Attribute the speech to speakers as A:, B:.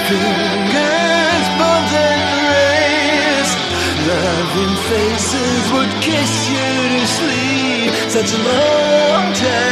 A: Fingers, bones and rays, loving faces would kiss you to sleep. Such a long time